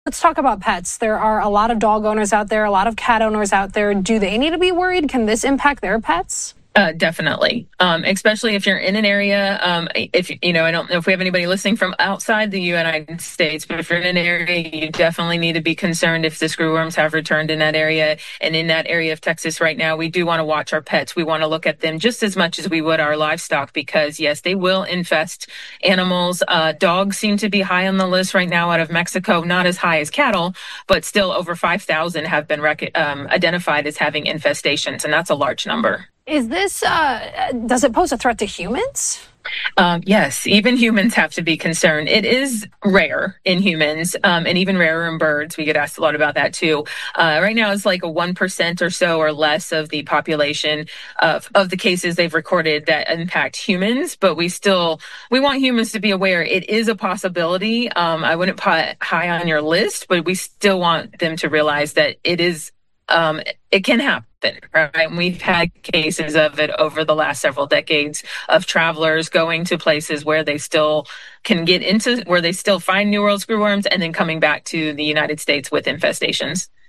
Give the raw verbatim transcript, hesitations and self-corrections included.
Let's talk about pets. There are a lot of dog owners out there, a lot of cat owners out there. Do they need to be worried? Can this impact their pets? Uh, definitely, um, especially if you're in an area. Um, if you know, I don't know if we have anybody listening from outside the United States, but if you're in an area, you definitely need to be concerned if the screwworms have returned in that area. And in that area of Texas right now, we do want to watch our pets. We want to look at them just as much as we would our livestock, because yes, they will infest animals. Uh, dogs seem to be high on the list right now out of Mexico, not as high as cattle, but still over five thousand have been rec- um, identified as having infestations, and that's a large number. Is this, uh, does it pose a threat to humans? Um, yes, even humans have to be concerned. It is rare in humans, um, and even rarer in birds. We get asked a lot about that too. Uh, right now, it's like a one percent or so or less of the population of, of the cases they've recorded that impact humans, but we still, we want humans to be aware it is a possibility. Um, I wouldn't put high on your list, but we still want them to realize that it is, um, it can happen. Right. And we've had cases of it over the last several decades of travelers going to places where they still can get into, where they still find New World screwworms, and then coming back to the United States with infestations.